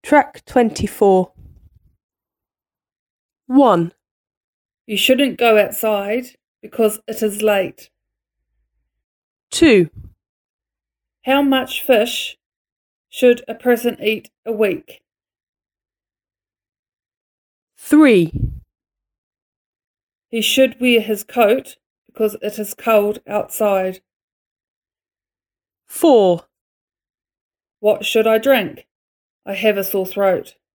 Track 24. 1, You shouldn't go outside because it is late. 2, How much fish should a person eat a week? 3, He should wear his coat because it is cold outside. 4, What should I drink? I have a sore throat.